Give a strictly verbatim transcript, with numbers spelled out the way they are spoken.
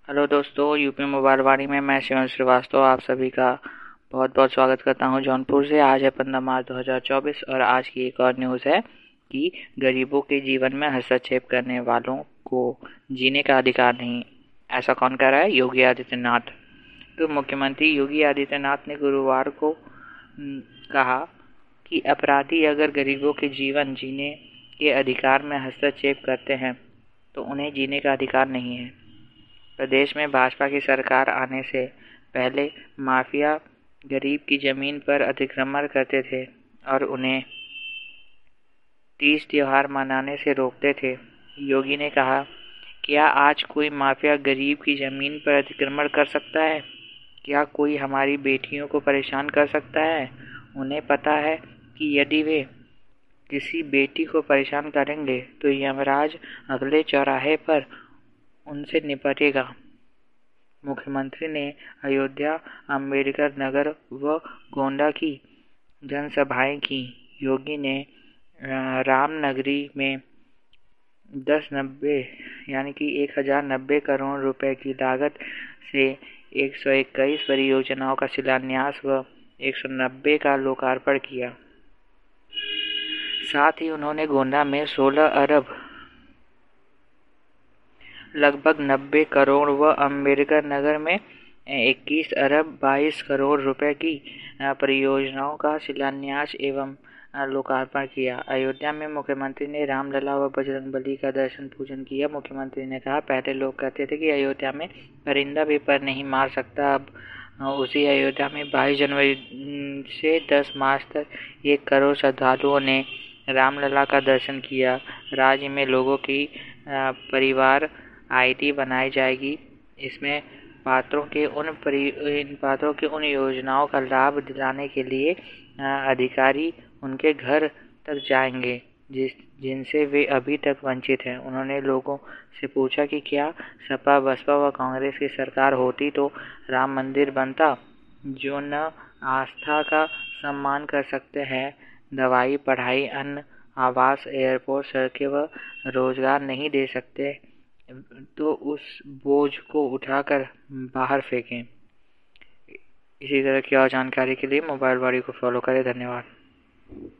Hello दोस्तों, UP mobile वाणी में मैं शिवन श्रीवास्तव आप सभी का बहुत बहुत स्वागत करता हूं जौनपुर से। आज है पंद्रह मार्च दो हज़ार चौबीस और आज की एक और न्यूज़ है कि गरीबों के जीवन में हस्तक्षेप करने वालों को जीने का अधिकार नहीं। ऐसा कौन कह रहा है? योगी आदित्यनाथ। तो मुख्यमंत्री योगी आदित्यनाथ ने गुरुवार को कहा कि अपराधी अगर गरीबों के जीवन जीने के अधिकार में हस्तक्षेप करते हैं तो उन्हें जीने का अधिकार नहीं है। प्रदेश में भाजपा की सरकार आने से पहले माफिया गरीब की जमीन पर अतिक्रमण करते थे और उन्हें तीज त्योहार मनाने से रोकते थे। योगी ने कहा, क्या आज कोई माफिया गरीब की जमीन पर अतिक्रमण कर सकता है? क्या कोई हमारी बेटियों को परेशान कर सकता है? उन्हें पता है कि यदि वे किसी बेटी को परेशान करेंगे तो यमराज अगले चौराहे पर उनसे निपटेगा। मुख्यमंत्री ने अयोध्या, अम्बेडकर नगर व गोंडा की जनसभाएं की। योगी ने रामनगरी में दस नब्बे यानी कि एक हजार नब्बे करोड़ रुपए की लागत से एक सौ इक्कीस परियोजनाओं का शिलान्यास व एक सौ नब्बे का लोकार्पण किया। साथ ही उन्होंने गोंडा में सोलह अरब लगभग नब्बे करोड़ व अम्बेडकर नगर में इक्कीस अरब बाईस करोड़ रुपए की परियोजनाओं का शिलान्यास एवं लोकार्पण किया। अयोध्या में मुख्यमंत्री ने रामलला व बजरंगबली का दर्शन पूजन किया। मुख्यमंत्री ने कहा, पहले लोग कहते थे कि अयोध्या में परिंदा भी पर नहीं मार सकता। अब उसी अयोध्या में बाईस जनवरी से दस मार्च तक एक करोड़ श्रद्धालुओं ने रामलला का दर्शन किया। राज्य में लोगों की परिवार आईडी बनाई जाएगी। इसमें पात्रों के उन परि पात्रों के उन योजनाओं का लाभ दिलाने के लिए अधिकारी उनके घर तक जाएंगे जिस जिनसे वे अभी तक वंचित हैं। उन्होंने लोगों से पूछा कि क्या सपा, बसपा व कांग्रेस की सरकार होती तो राम मंदिर बनता? जो न आस्था का सम्मान कर सकते हैं, दवाई, पढ़ाई, अन्न, आवास, एयरपोर्ट, सड़कें व रोजगार नहीं दे सकते, तो उस बोझ को उठाकर बाहर फेंकें। इसी तरह की और जानकारी के लिए मोबाइल वाणी को फॉलो करें। धन्यवाद।